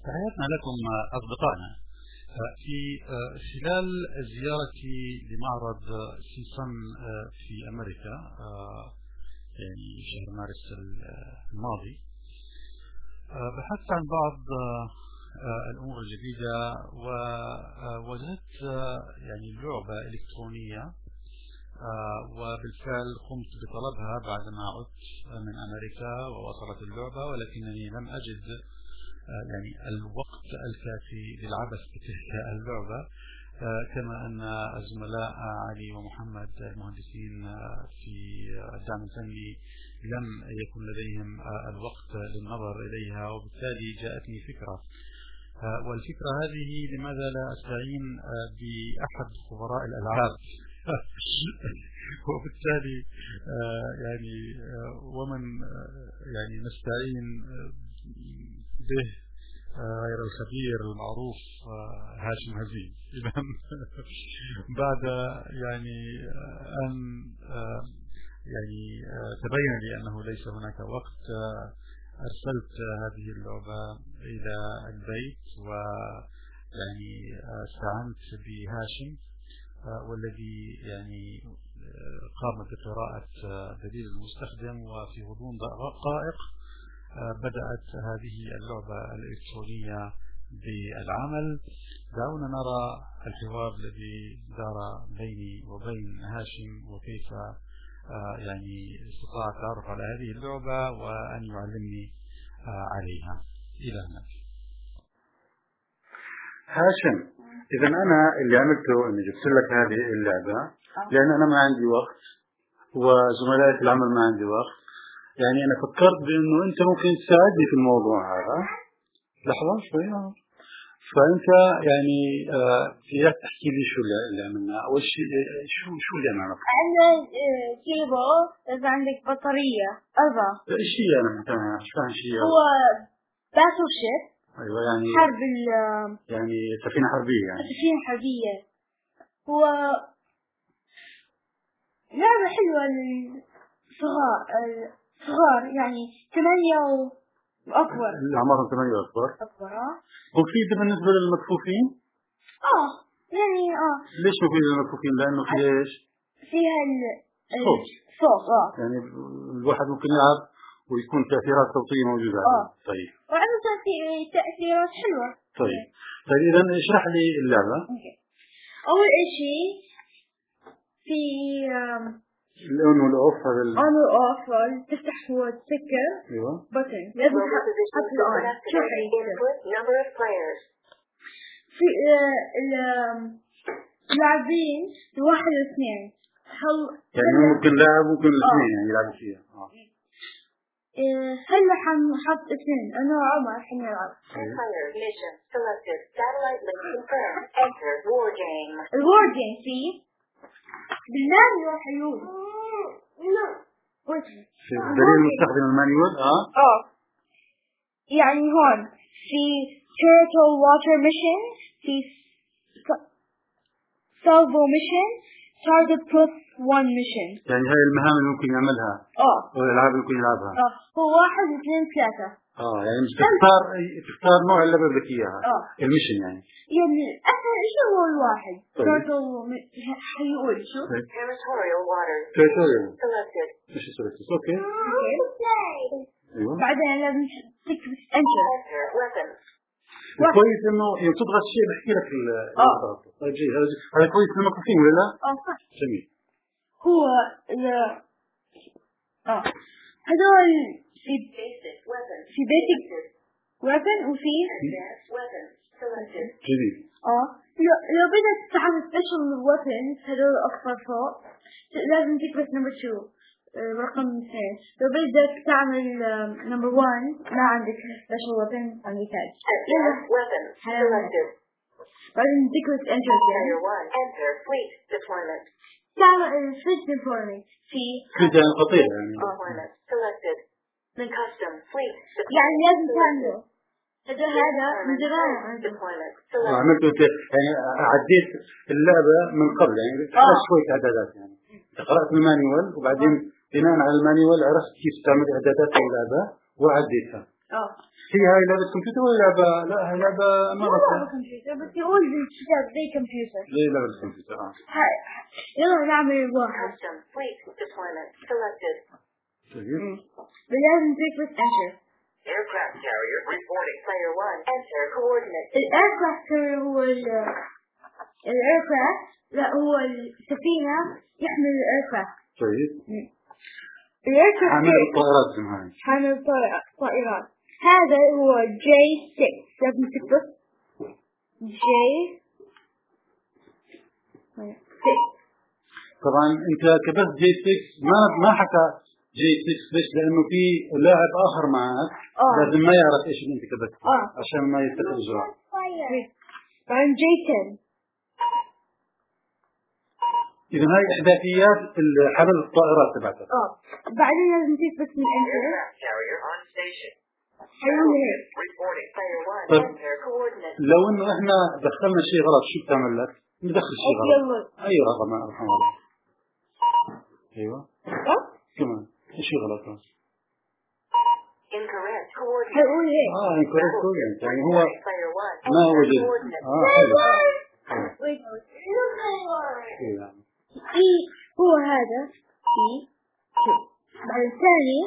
تحياتنا لكم أصدقائنا. في خلال زيارتي لمعرض سيسن في أمريكا يعني شهر مارس الماضي، بحثت عن بعض الأمور الجديدة ووجدت يعني لعبة إلكترونية، وبالفعل قمت بطلبها بعدما عدت من أمريكا ووصلت اللعبة، ولكنني لم أجد يعني الوقت الكافي للعبث بتلك اللعبة، كما أن الزملاء علي ومحمد المهندسين في الدعم الفني لم يكن لديهم الوقت للنظر إليها، وبالتالي جاءتني فكرة، والفكرة هذه لماذا لا أستعين بأحد خبراء الألعاب وبالتالي يعني ومن يعني نستعين به غير الخبير المعروف هاشم هزيم. إذن بعد يعني أن يعني تبين لي أنه ليس هناك وقت، أرسلت هذه اللعبة إلى البيت، ويعني استعنت بهاشم والذي يعني قام بقراءة دليل المستخدم، وفي غضون دقائق بدأت هذه اللعبة الإلكترونية بالعمل. دعونا نرى الحوار الذي دار بيني وبين هاشم، وكيف يعني استطاع التعرف على هذه اللعبة وأن يعلمني عليها. إلى هناك. هاشم، إذا أنا اللي عملته إني جبت لك هذه اللعبة لأن أنا ما عندي وقت وزملائي في العمل ما عندي وقت، يعني أنا فكرت بأنه أنت ممكن تساعدني في الموضوع هذا. لحظة شوي. فأنت يعني فيك تحكي لي شو اللي عملنا. أول شيء شو اللي عملنا؟ عندنا كيبورد، إذا عندك بطارية 4. إيش هي أنا مش فاهم شيء. هو باتل شيب. أيوة يعني حرب يعني سفينة حربية. يعني سفينة حربية. هو لعبة حلوة للصغار يعني 8 وأكبر. الأعمار 8 وأكبر. مفيدة بالنسبة للمكفوفين؟ يعني ليش مفيدة للمكفوفين؟ لأنه في إيش؟ فيها الصوت. يعني الواحد ممكن يلعب ويكون تأثيرات صوتية موجودة. طيب. وعنده تأثيرات حلوة. طيب إذا اشرح لي اللعبة. أول شيء في الأون والأوف. هذا الأون والأوف تفتح هو تسكر. أيوة. بutton لازم تحط الأون. شو حيصير؟ في اللاعبين 1 و2. يعني ممكن لاعب ممكن الاثنين يعني يلعبوا فيها. هلا حنحط 2 أنا وعمر حنلعب. الوور جيم فيه بالله راح يقول دليل مستخدم المانيوال. يعني هون في turtle water mission، في salvo mission، target plus 1 mission. يعني هاي المهام اللي ممكن يعملها والألعاب اللي ممكن يلعبها. هو 1 2 3. يعني مش تختار نوع اللعبة اللي بدك إياها. الميشن يعني أسهل شيء هو الواحد. turtle حيقول شو territorial water selected. مش selected. أوكي. أيوة. بعدين لازم تكتب enter. كويس إنه تضغط شيء بحكي لك طيب جيد. هذا كويس للمكفوفين ولا لا؟ صح. جميل. هو هذول في basic weapon وفي جميل. لو بدك تعمل special weapons هذول أكثر فوق لازم تكبس number 2 رقم 2. لو بدك تعمل number 1 ما عندك special weapon عندك هاي بعدين تكبس enter fleet deployment. تعمل fleet deployment في قطيع يعني من custom fleet يعني لازم تعمله هذا من زمان عملت يعني عديت اللعبة من قبل يعني شوية إعدادات يعني قرأت المانيوال وبعدين بناء على المانيوال عرفت كيف تعمل إعدادات اللعبة وعديتها. هي هاي لعبة كمبيوتر ولا لعبة؟ لا هي لعبة مو لعبة كمبيوتر بس يقول بالكتاب زي كمبيوتر. زي لعبة الكمبيوتر. يلا نعمل واحد. لازم تكبس enter. Aircraft carrier reporting. Player 1 enter coordinates. الaircraft carrier هو الaircraft لا هو السفينة يحمل الaircraft. طيب. الaircraft حامل الطائرات هاي. حامل الطائرات. هذا هو J6 لازم تكبس J6. طبعا انت كبست J6 ما حكى J6 ليش؟ لانه في لاعب اخر معك لازم ما يعرف ايش اللي انت كبسته عشان ما يتخذ اجراء. بعدين J10. اذا هاي احداثيات حمل الطائرات تبعتك. بعدين لازم تكبس من انتر. طيب لو انه احنا دخلنا شيء غلط شو بتعمل لك؟ ندخل شيء غلط. اي رقم ارحم الله. ايوه. كمان شيء غلط. incorrect coordinate. هيقول ايه؟ incorrect coordinate يعني هو ما وجد. هو هذا بعد الثاني.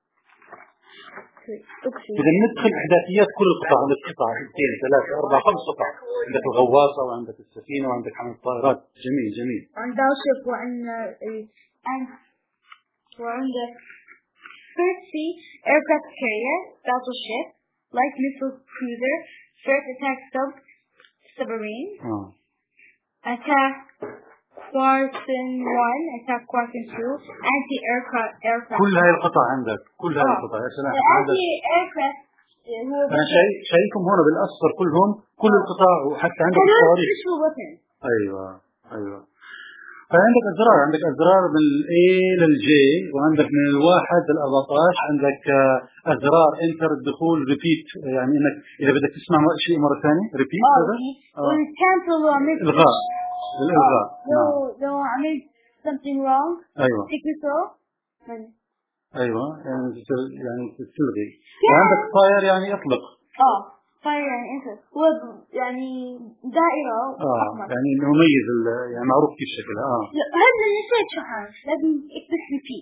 إذا ندخل إحداثيات كل القطع، عندك قطع 2 3 4 5 قطع، عندك الغواصة وعندك السفينة وعندك حامل الطائرات. جميل جميل. عندك شيب وعندك first sea aircraft carrier battleship light missile cruiser first attack submarine attack Squadron 1 attack Squadron 2 anti-aircraft كل هاي القطع عندك كل هاي القطع يا سلام. anti-aircraft أنا شايفهم هنا بالأصفر كلهم كل القطع وحتى عندك الصواريخ. أيوة أيوة. فعندك أزرار من A لل J وعندك من 1 لل 14 عندك أزرار انتر الدخول ريبيت يعني إنك إذا بدك تسمع شيء مرة ثانية ريبيت هذا والكانسل الإلغاء. لو عملت something wrong أيوة أيوة يعني تلغي. وعندك فاير يعني اطلق. فاير يعني انت هو يعني دائرة يعني مميز يعني معروف كيف شكلها. هذا نسيت شو حاجة لازم اكتب ريبيت.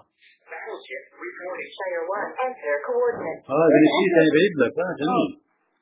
هذا نسيت يعني بعيد لك. جميل.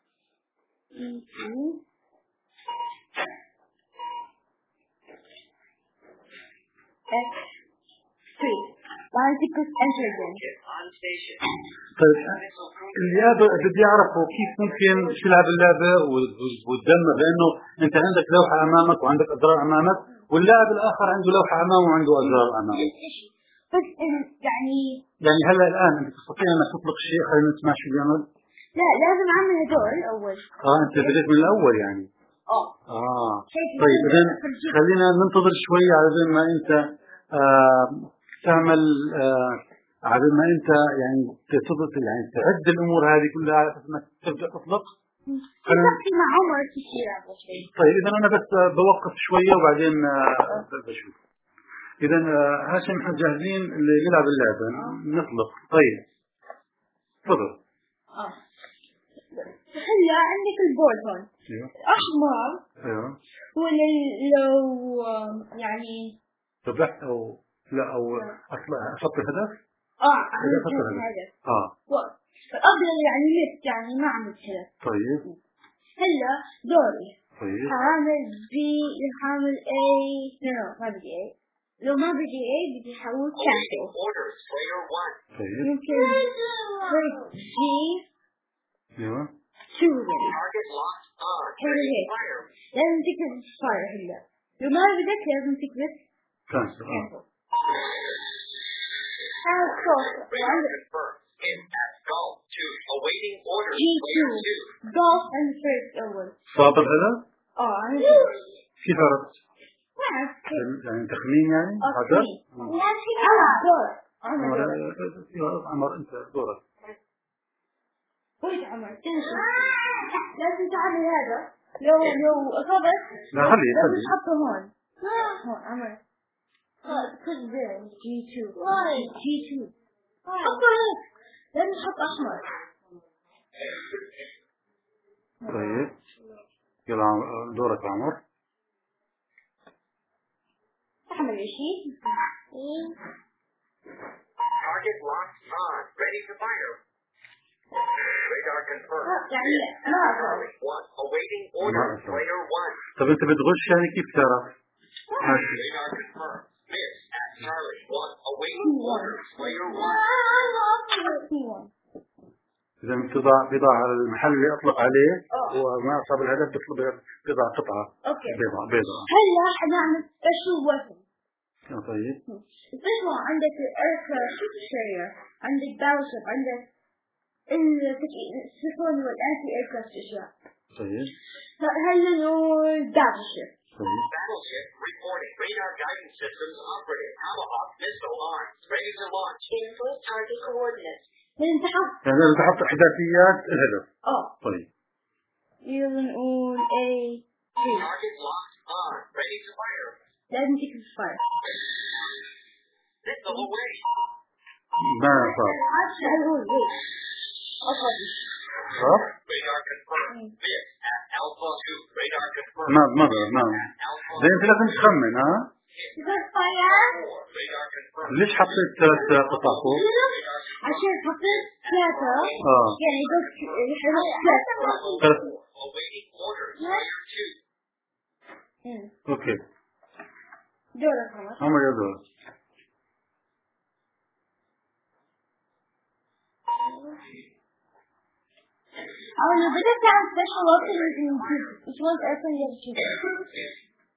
X3 بعد تكتب enter again. طيب اللي بدي أعرفه كيف ممكن تلعب اللعبة وتدمر لأنه أنت عندك لوحة أمامك وعندك أزرار أمامك واللاعب الآخر عنده لوحة أمامه وعنده أزرار أمامه. بس يعني هلا الآن أنت تستطيع أن تطلق شيء. خلينا نسمع شو بيعمل. لا لازم أعمل هدول الأول. أنت بديت من الأول يعني. طيب إذن خلينا ننتظر شوي على زي ما أنت تعمل على ما أنت يعني تضبط يعني تعد الأمور هذه كلها على أساس إنك تبدأ تطلق. مع عمر كثير. طيب إذا أنا بس بوقف شوية وبعدين بشوف. إذا هاشم إحنا جاهزين اللي نلعب اللعبة نطلق. طيب تفضل. هلا عندك البورد هون. أحمر. هو لو يعني. طبعت أو لا أو أحط الهدف. أحط الهدف. أبيض يعني لفت يعني ما عملت هدف. طيب. هلا دوري. طيب. حامل B حامل A. ما بدي A. لو ما بدي A بدي حاول cancel. طيب. ممكن G. أيوة. choosing. هيك. لازم تكتب fire هلا. لو ما بدك لازم تكتب cancel. golf and first أول. صابر هذا؟ كيف عرفت؟ يعني تخمين يعني؟ عمر أنت دورك. وين عمر؟ لازم تعمل هذا. لو أصابت. لا خلي. تحطه هون عمر. put there G2. G2. حطه هيك. لازم تحط أحمر. طيب يلا دورك عمر. أعمل شيء. Target locked on. Ready to fire. Radar confirmed. يعني ما أعرف. Awaiting orders. Player 1. طب أنت بتغش يعني كيف تعرف؟ Radar confirmed. Miss at Charlie 1. Awaiting orders. Player 1. إذا بضع على المحل اللي أطلق عليه وما أصاب الهدف بضع قطعة بيضاء. هلا حنعمل special weapon. طيب. special عندك aircraft carrier، عندك battleship، عندك السفن والanti aircraft أشياء. طيب. هلا نقول battleship. Battleship reporting. Radar guidance systems operating. Tomahawk missile arms ready to launch. Input target coordinates. يعني لازم تحط إحداثيات الهدف. طيب. يلا نقول A. Target locked on. Ready to fire. لازم تكتب fire. Missile away. ما صار. نقول A. صح؟ Radar confirmed. Miss at Alpha 2. Radar confirmed. ما زين أنت لازم تخمن ها؟ ليش حطيت 3 قطع فوق؟ عشان حطيت 3 يعني قلت اوكي دورك عمر يا دورك. لو بدك تعمل special weapon which one's open you have to choose.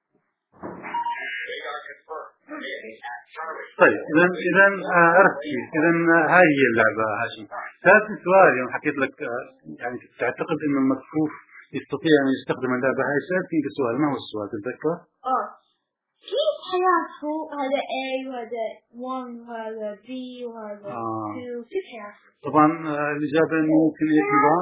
طيب إذا عرفت كيف. إذا هاي هي اللعبة هاشم. ثالث سؤال يوم حكيت لك يعني تعتقد إنه المكفوف يستطيع أن يستخدم اللعبة هاي، سألتني بسؤال. ما هو السؤال تتذكر؟ كيف حيعرفوا هذا A وهذا 1 وهذا B وهذا 2 كيف حيعرفوا؟ طبعا الإجابة إنه ممكن يكتبها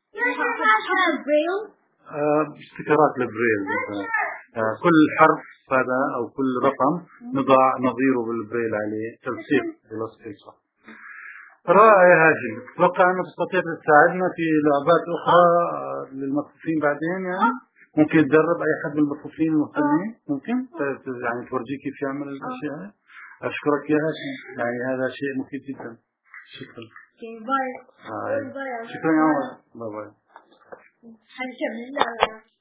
بريل استكرات للبريل. كل حرف هذا أو كل رقم نضع نظيره بالبريل عليه تلصيق بلصق. رائع هاشم. أتوقع أنه تستطيع تساعدنا في لعبات أخرى للمكفوفين بعدين يعني. ممكن تدرب أي حد من المكفوفين المهتمين ممكن يعني تورجيه كيف يعمل الأشياء. أشكرك يا هاشم يعني هذا شيء مفيد جدا. شكرا. باي. شكرا يا عمر. باي باي. حنكمل.